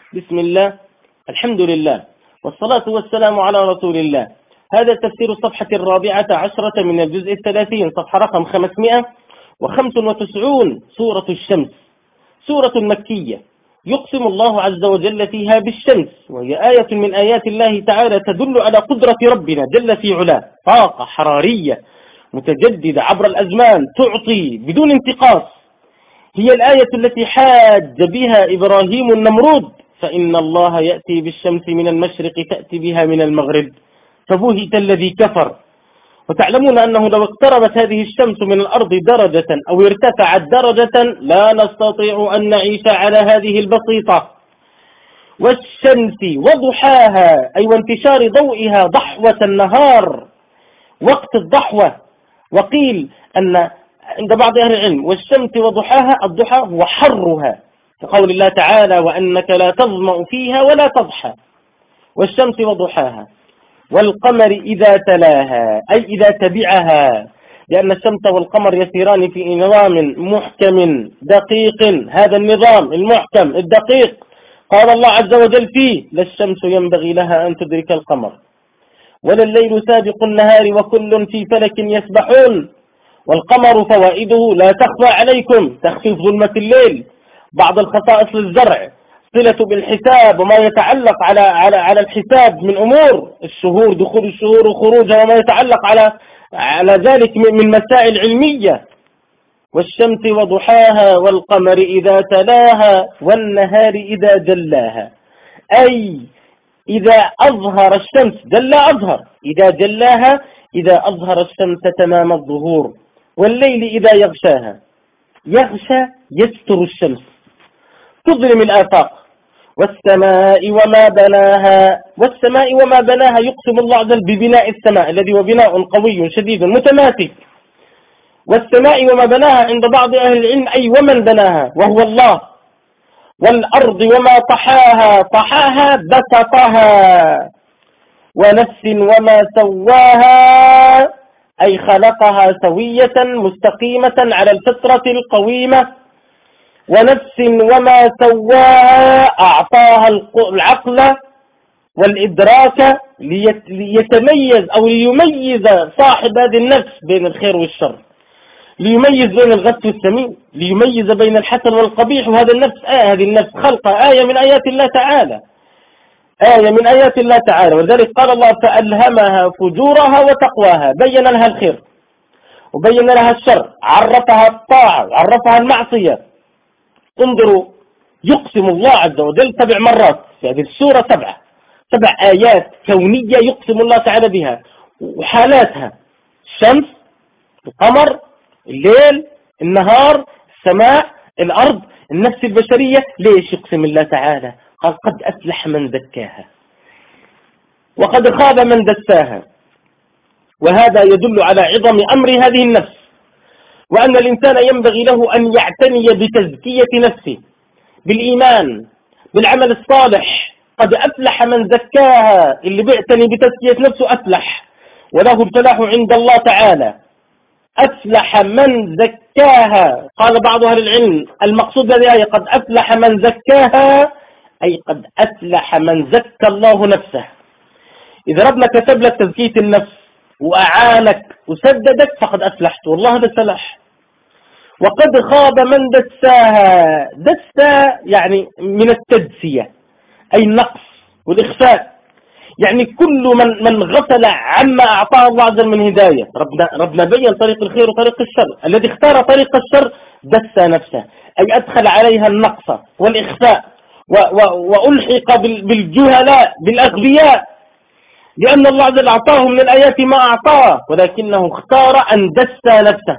بسم الله، الحمد لله، والصلاة والسلام على رسول الله. هذا تفسير الصفحة 14 من الجزء 30، صفحة رقم 595، سورة الشمس، سورة مكية. يقسم الله عز وجل فيها بالشمس، وهي آية من آيات الله تعالى تدل على قدرة ربنا جل في علاه، طاقة حرارية متجددة عبر الأزمان تعطي بدون انتقاص. هي الآية التي حاج بها إبراهيم النمرود، فإن الله يأتي بالشمس من المشرق تأتي بها من المغرب، فبهت الذي كفر. وتعلمون أنه لو اقتربت هذه الشمس من الأرض درجة أو ارتفعت درجة لا نستطيع أن نعيش على هذه البسيطة. والشمس وضحاها، أي وانتشار ضوئها ضحوة النهار، وقت الضحوة. وقيل أن عند بعض أهل العلم والشمس وضحاها، الضحى هو حرها، كقول الله تعالى: وأنك لا تظمأ فيها ولا تضحى. والشمس وضحاها، والقمر إذا تلاها، أي إذا تبعها، لأن الشمس والقمر يسيران في نظام محكم دقيق. هذا النظام المحكم الدقيق قال الله عز وجل فيه: لا الشمس ينبغي لها أن تدرك القمر ولا الليل سابق النهار وكل في فلك يسبحون. والقمر فوائده لا تخفى عليكم: تخفيف ظلمة الليل، بعض الخصائص للزرع، صلة بالحساب وما يتعلق على الحساب من أمور الشهور، دخول الشهور وخروجها، وما يتعلق على ذلك من مسائل علمية. والشمس وضحاها والقمر إذا تلاها والنهار إذا جلاها، أي إذا أظهر الشمس جل أظهر، إذا جلاها إذا أظهر الشمس تمام الظهور. والليل إذا يغشاها، يغشى يستر الشمس، تظلم الآفاق. والسماء وما بناها، والسماء وما بناها يقسم الله عز وجل ببناء السماء الذي هو بناء قوي شديد متماسك. والسماء وما بناها عند بعض أهل العلم أي ومن بناها وهو الله. والأرض وما طحاها، طحاها بسطها. ونفس وما سواها، أي خلقها سوية مستقيمة على الفطرة القويمة. ونفس وما سواها، أعطاها العقل والإدراك ليتميز أو ليميز صاحب هذه النفس بين الخير والشر، ليميز بين الغث والسمين، ليميز بين الحسن والقبيح. وهذا النفس هذه النفس خلقها آية من آيات الله تعالى، آية من آيات الله تعالى. ولذلك قال الله: فألهمها فجورها وتقواها، بين لها الخير وبين لها الشر، عرفها الطاعة وعرفها المعصية. انظروا، يقسم الله عز وجل 7 مرات في هذه السورة، 7 آيات كونية يقسم الله تعالى بها وحالاتها: الشمس، القمر، الليل، النهار، السماء، الأرض، النفس البشرية. ليش يقسم الله تعالى؟ قال: قد أفلح من زكاها وقد خاب من دساها. وهذا يدل على عظم أمر هذه النفس، وأن الإنسان ينبغي له أن يعتني بتزكية نفسه بالإيمان بالعمل الصالح. قد أفلح من زكاها، اللي بيعتني بتزكية نفسه أفلح، وله الفلاح عند الله تعالى. أفلح من زكاها. قال بعض أهل العلم المقصود بهذه قد أفلح من زكاها، أي قد أفلح من زكى الله نفسه. إذا ربنا كتب لك تزكية النفس وأعانك وسددك فقد أفلحت، والله هذا فلاح. وقد خاب من دساها، دسا يعني من التدسية، أي النقص والإخفاء، يعني كل من غفل عما أعطاه الله عز وجل من هداية. ربنا بين طريق الخير وطريق الشر، الذي اختار طريق الشر دس نفسه، أي أدخل عليها النقص والإخفاء وألحق بالجهلاء بالأغبياء، لأن الله عز وجل أعطاه من الآيات ما أعطاه، ولكنه اختار أن دس نفسه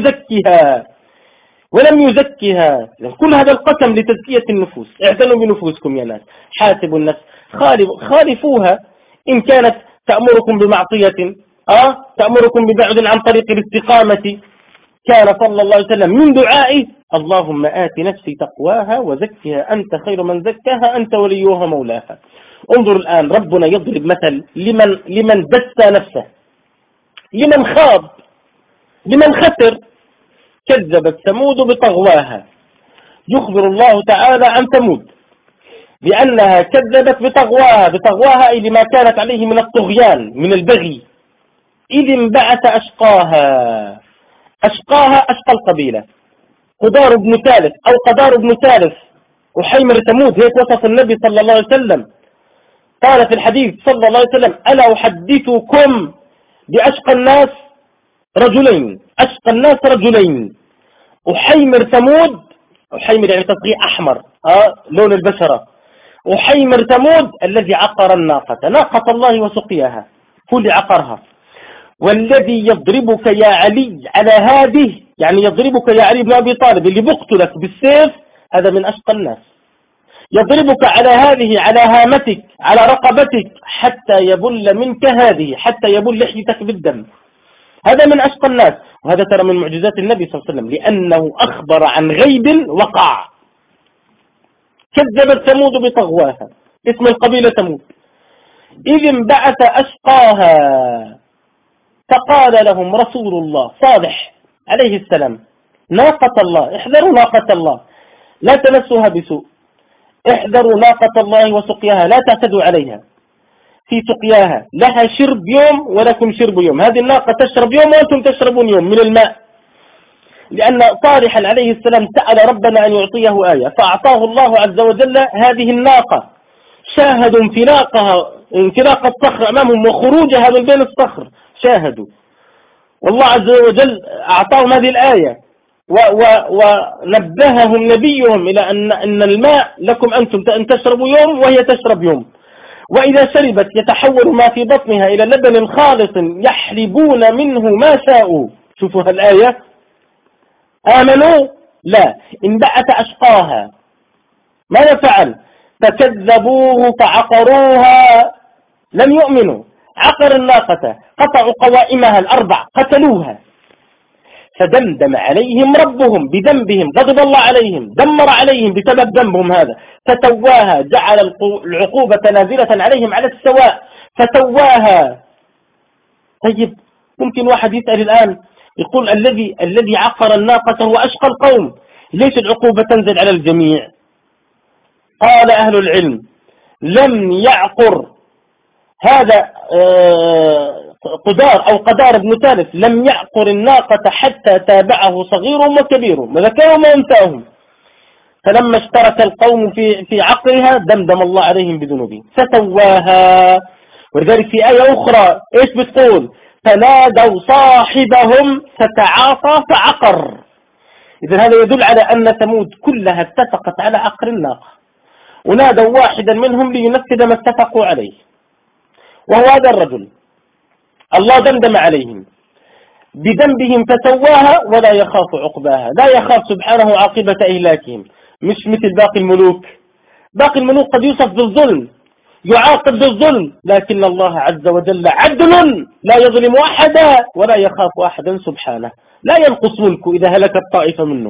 ولم يزكها. كل هذا القسم لتزكية النفوس. اعتنوا بنفوسكم يا ناس، حاسبوا النفس، خالفوها إن كانت تأمركم بمعصية، تأمركم ببعد عن طريق الاستقامة. كان صلى الله عليه وسلم من دعائه: اللهم آت نفسي تقواها وزكها أنت خير من زكاها أنت وليها مولاها. انظروا الآن، ربنا يضرب مثل لمن دس نفسه، لمن خاب، لمن خسر. كذبت ثمود بطغواها. يخبر الله تعالى عن ثمود بأنها كذبت بطغواها أي لما كانت عليه من الطغيان من البغي، إذ انبعث أشقاها. أشقى القبيلة، قدار بن ثالث أو قدار بن ثالث وحيمر ثمود، هيك وصف النبي صلى الله عليه وسلم. قال في الحديث صلى الله عليه وسلم: ألا أحدثكم بأشقى الناس رجلين، أشقى الناس رجلين، وحيمر ثمود. وحيمر يعني تصغير أحمر لون البشرة. وحيمر ثمود الذي عقر الناقة، ناقة الله وسقياها، هو اللي عقرها. والذي يضربك يا علي على هذه، يعني يضربك يا علي بن أبي طالب اللي بقتلك بالسيف، هذا من أشقى الناس. يضربك على هذه، على هامتك، على رقبتك، حتى يبل منك هذه، حتى يبل لحيتك بالدم، هذا من أشقى الناس. وهذا ترى من معجزات النبي صلى الله عليه وسلم، لأنه أخبر عن غيب وقع. كذبت ثمود بطغواها، اسم القبيلة ثمود، إذ انبعث أشقاها فقال لهم رسول الله صالح عليه السلام: ناقة الله، احذروا ناقة الله، لا تمسوها بسوء، احذروا ناقة الله وسقياها، لا تعتدوا عليها في سقياها، لها شرب يوم ولكم شرب يوم. هذه الناقة تشرب يوم وأنتم تشربون يوم من الماء، لأن صالحا عليه السلام سأل ربنا أن يعطيه آية فأعطاه الله عز وجل هذه الناقة. شاهدوا انفلاق الصخر أمامهم وخروجها من بين الصخر، شاهدوا، والله عز وجل أعطاهم هذه الآية ونبههم نبيهم إلى أن الماء لكم أنتم أن تشربوا يوم وهي تشرب يوم، وإذا شربت يتحول ما في بطنها إلى لبن خالص يحلبون منه ما شاءوا. شوفوا الآية، آمنوا؟ لا، انبعث أشقاها. ماذا فعل؟ فكذبوه فعقروها، لم يؤمنوا، عقر الناقة، قطعوا قوائمها الأربع، قتلوها. فدمدم عليهم ربهم بذنبهم، غضب الله عليهم، دمر عليهم بسبب ذنبهم هذا، فتواها، جعل العقوبة نازلة عليهم على السواء، فتواها. طيب ممكن واحد يسأل الآن يقول الذي عقر الناقة هو أشقى القوم، ليش العقوبة تنزل على الجميع؟ قال أهل العلم: لم يعقر هذا قدار أو قدار بن ثالث، لم يعقر الناقة حتى تابعه صغيرهم وكبيرهم وذكرهم وأنثاهم، فلما اشترك القوم في عقرها دمدم الله عليهم بذنوبهم فتواها. ولذلك في آية أخرى إيش بتقول؟ فنادوا صاحبهم فتعاطى فعقر. إذن هذا يدل على أن ثمود كلها اتفقت على عقر الناقة، ونادوا واحدا منهم لينفذ ما اتفقوا عليه، وهو هذا الرجل. الله دمدم عليهم بذنبهم فتواها ولا يخاف عقباها، لا يخاف سبحانه عاقبة إهلاكهم، مش مثل باقي الملوك. باقي الملوك قد يوصف بالظلم، يعاقب بالظلم، لكن الله عز وجل عدل لا يظلم أحدا ولا يخاف أحدا سبحانه، لا ينقص ملكه إذا هلكت طائفة منه،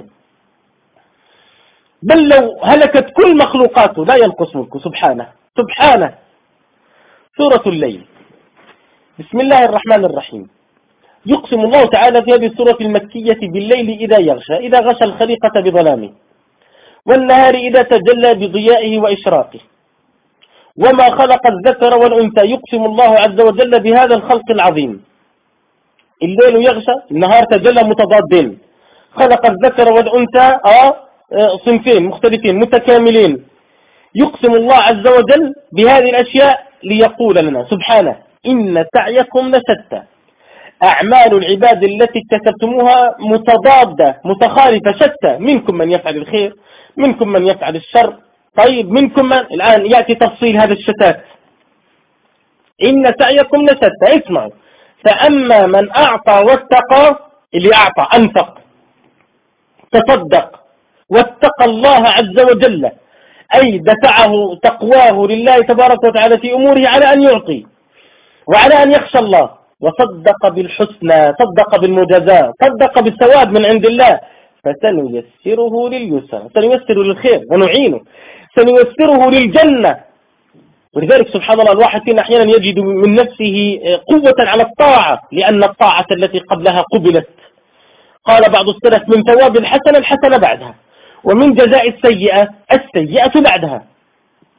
بل لو هلكت كل مخلوقاته لا ينقص ملكه سبحانه. سورة الليل، بسم الله الرحمن الرحيم. يقسم الله تعالى في هذه السورة المكية بالليل إذا يغشى، إذا غشى الخليقة بظلامه، والنهار إذا تجلى بضيائه وإشراقه، وما خلق الذكر والأنثى. يقسم الله عز وجل بهذا الخلق العظيم. الليل يغشى، النهار تجلى، متضادين، خلق الذكر والأنثى صنفين مختلفين متكاملين. يقسم الله عز وجل بهذه الأشياء ليقول لنا سبحانه: إن سعيكم لشتى. أعمال العباد التي اكتسبتموها متضادة متخالفة شتى، منكم من يفعل الخير، منكم من يفعل الشر. طيب منكم من، الآن يأتي تفصيل هذا الشتات. إن سعيكم لشتى، اسمعوا: فأما من أعطى واتقى، اللي أعطى أنفق تصدق واتقى الله عز وجل، أي دفعه تقواه لله تبارك وتعالى في أموره على أن يعطي وعلى أن يخشى الله، وصدق بالحسنى، صدق بالمجازاة، صدق بالثواب من عند الله، فسنيسره لليسر، سنيسره للخير ونعينه، سنيسره للجنة. ولذلك سبحان الله الواحد فينا أحيانا يجد من نفسه قوة على الطاعة، لأن الطاعة التي قبلها قبلت. قال بعض السلف: من ثواب الحسنة الحسنة بعدها، ومن جزاء السيئة السيئة بعدها.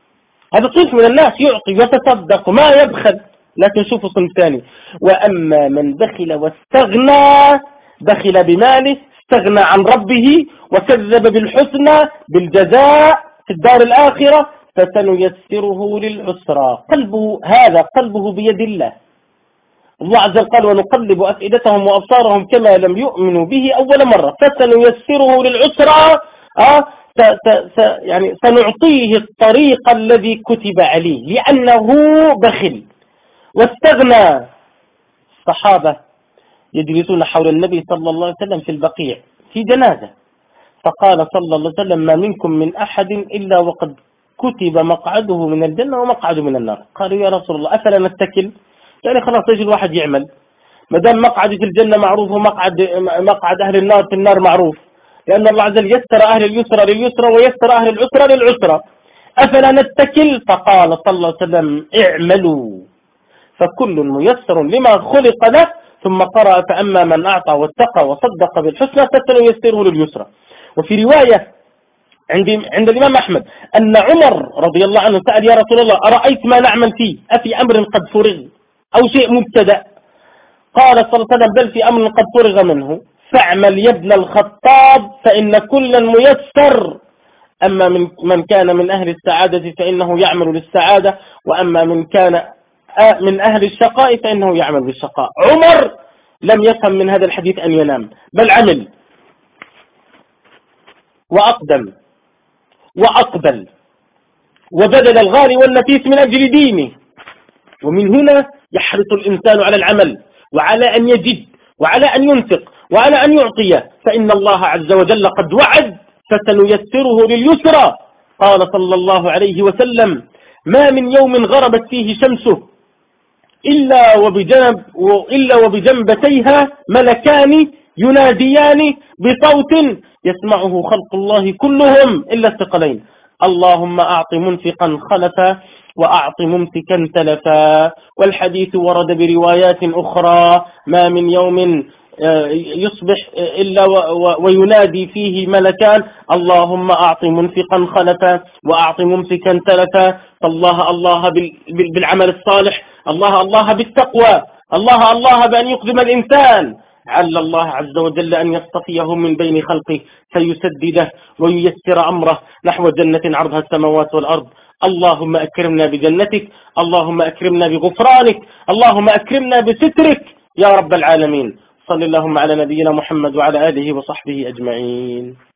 هذا صنف من الناس يعطي ويتصدق ما يبخل. لكن شوفوا صنف ثاني: وأما من بخل واستغنى، بخل بماله، استغنى عن ربه وكذب بالحسنى بالجزاء في الدار الآخرة، فسنيسره للعسرى. قلبه بيد الله. الله عز وجل قال: ونقلب أفئدتهم وأبصارهم كما لم يؤمنوا به أول مرة، فسنيسره للعسرى. يعني سنعطيه الطريق الذي كتب عليه لأنه بخل واستغنى. الصحابة يجلسون حول النبي صلى الله عليه وسلم في البقيع في جنازة، فقال صلى الله عليه وسلم: ما منكم من أحد إلا وقد كتب مقعده من الجنة ومقعده من النار. قالوا: يا رسول الله أفلا نتكل؟ يعني خلاص يجي الواحد يعمل، ما دام مقعد في الجنة معروف ومقعد أهل النار في النار معروف، لأن الله عز وجل يسر أهل اليسرى لليسرى ويسر أهل العسرى للعسرى، أفلا نتكل؟ فقال صلى الله عليه وسلم: اعملوا فكل ميسر لما خلق له. ثم قرأ: فأما من أعطى واتقى وصدق بالحسنى فسنيسره لليسرى. وفي رواية عند الإمام أحمد أن عمر رضي الله عنه سأل: يا رسول الله أرأيت ما نعمل فيه، أفي أمر قد فرغ أو شيء مبتدأ؟ قال صلى الله عليه وسلم: بل في أمر قد فرغ منه، فاعمل يا ابن الخطاب فإن كلا ميسر. أما من كان من أهل السعادة فإنه يعمل للسعادة، وأما من كان من أهل الشقاء فإنه يعمل بالشقاء. عمر لم يفهم من هذا الحديث أن ينام، بل عمل وأقدم وأقبل وبذل الغالي والنفيس من أجل دينه. ومن هنا يحرص الإنسان على العمل وعلى أن يجد وعلى أن ينفق وعلى أن يعطي، فإن الله عز وجل قد وعد: فسنيسره لليسرى. قال صلى الله عليه وسلم: ما من يوم غربت فيه شمسه إلا وبجنبتيها ملكان يناديان بصوت يسمعه خلق الله كلهم إلا الثقلين: اللهم أعط منفقا خلفا وأعط ممسكا تلفا. والحديث ورد بروايات أخرى: ما من يوم يصبح إلا وينادي فيه ملكان: اللهم أعط منفقا خلفا وأعط ممسكا تلفا. فالله بالعمل الصالح، الله بالتقوى، الله بأن يقدم الإنسان، عل الله عز وجل أن يصطفيه من بين خلقه فيسدده وييسر أمره نحو جنة عرضها السماوات والأرض. اللهم أكرمنا بجنتك، اللهم أكرمنا بغفرانك، اللهم أكرمنا بسترك يا رب العالمين. صلى اللهم على نبينا محمد وعلى آله وصحبه أجمعين.